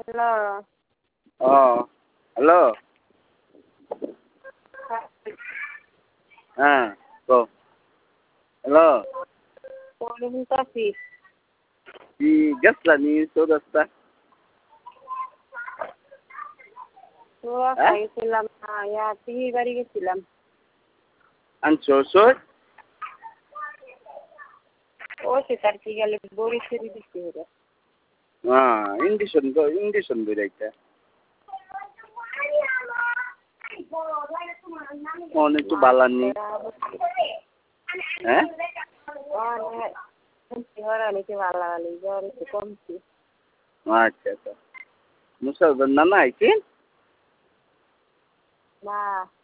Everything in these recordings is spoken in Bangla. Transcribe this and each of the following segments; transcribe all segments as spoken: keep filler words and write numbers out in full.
হ্যালো। ও হ্যালো। হ্যাঁ কও। হ্যালো। কোন চাচি? কি গেছলা নি চৌরাস্তা? চৌরাস্তা হ্যাঁ গেছিলাম না, ইয়া পিহির বাড়ি গেছিলাম। আনছো ওষুধ? ওষুধ আর কি গেলে বড়ি ছড়ি দিতে হবে। হ্যাঁ ইঞ্জেকশন তো ইঞ্জেকশন বইরাইতা। ফোন একটু বালানি। হ্যাঁ অনেকে ভালো ভালো জ্বর একটু কমছে। আচ্ছা আচ্ছা মুসাফর নানা আইছি? না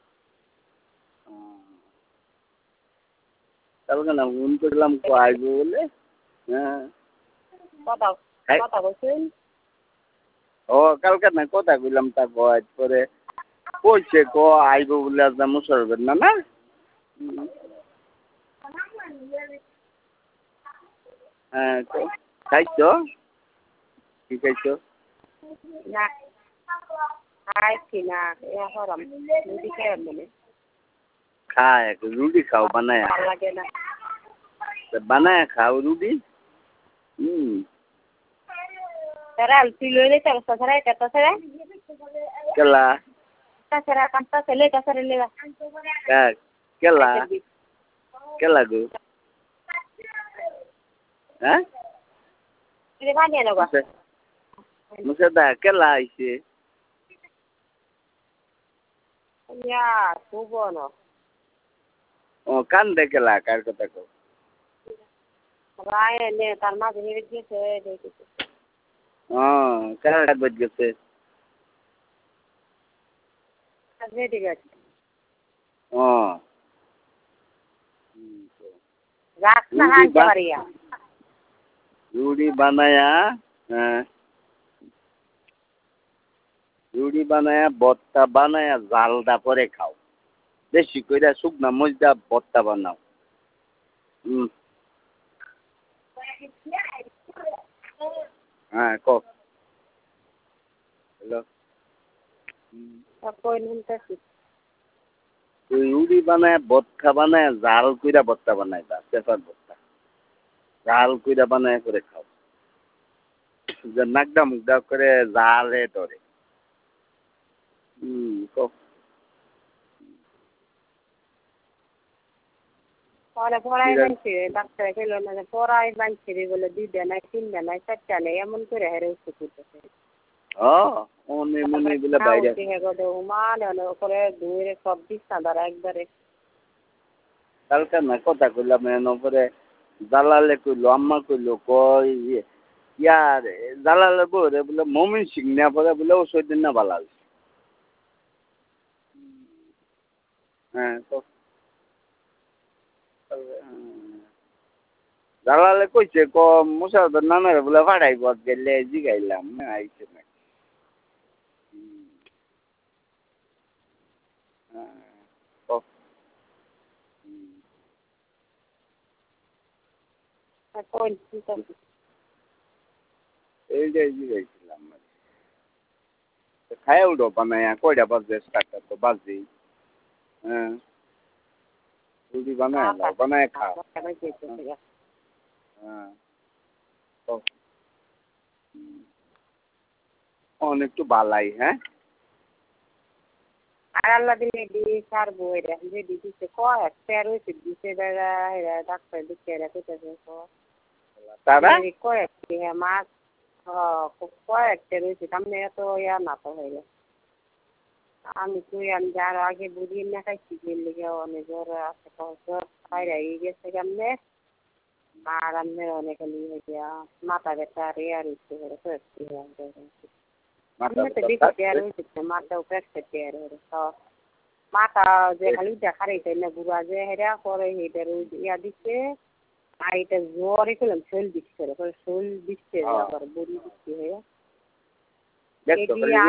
কালকে না ফোন করলাম কো আইবো বলে। হ্যাঁ কথা কথা বলছেন? ও কালকে না কথা কইলাম তা কয় পরে কইছে ক আইবো বলে আজ মুসাফর নানা। হ্যাঁ তো খাইছো? কি খাইছো? না খাইছি না, ইয়া করাম রুটি খেয়ে বলে। খায় রুটি খাও বানায়া। ভালো লাগে না। বানায়া খাও রুটি। হুম Será el filo de esta cosa será que está será কেলা esta será canta se le que será le va কা- কেলা কেলা গো হ্যাঁ le va ya no va মুসে মুসে দা কেলা আইছে ya tu bono ও কান্দে কেলা কার কথা কও রায় নে তার মা ধরে দিয়েছে দেখি ও কার বাজ গেছে আজকে ঠিক আছে ও রাত না হাঁটতে পারি রুটি বানায়া হ্যাঁ রুটি বানায়া ভর্তা বানায়া জালদা করে খাও বেশি কইরা শুকনা মরিচা ভর্তা বানাও হুম হ্যাঁ কও হ্যালো কোন শুনতেছি রুটি বানায় ভর্তা বানায় জাল কইরা ভর্তা বানায় তা পেঁপার ভর্তা জাল কইরা বানায় করে খাও যে নাকডা মুগডা করে জালে ধরে হুম কও পরে পড়াই বানছে ডাক্তার খেলো না পড়াই বানছে বলে দুইটা নাই তিনটা নাই চারটা নাই এমন করে হেরে উঠতে করতেছে ও মনে মনে বলে বাইরে মানে করে ধুয়ে সব বিছনা ধরা একবারে কালকে না কথা কইলাম এন পরে জালালে কইলো আম্মা কইলো কই ইয়ার জালালে বলে বলে মমিন সিং না পরে বলে ও সৈদিন না বালাল হ্যাঁ তো জালালে কইছে ক মুসাফর নানারে বলে ভাড়াইব গেলে জিগাইলাম না আইছে না কোন এই যে জিগাইছিলাম খায় উঠো বানায়া কয়টা বাজে স্টার্ট তো বাজে হ্যাঁ রুটি বানায় লাও বানায় খাও হ্যাঁ অনেকটু বালাই হ্যাঁ আর আল্লাহ দিলে দি সার বই রে যে দিছে কয় তের হইছে দিছে দাদা এরা ডাক্তার দিছে এরা কইতাছে তারা কয় কি মাছ কয় তের হইছে সামনে এত ইয়া না তো হইলে আমি তুই আমি যার আগে বুঝি না খাইছি গেলে অনেক জ্বর আছে জ্বর বাইরে গেছে কেমনে আর আমি অনেক মাথা ব্যথা আর ইয়ার হচ্ছে মাথাও প্রেসে টের মাথা যে খালি দেখার না বুড়া যে হেরা করে হেটার ইয়া দিচ্ছে আর এটা জ্বরে করলাম শোল দিচ্ছে শোল দিচ্ছে বুড়ি দিচ্ছে হয়ে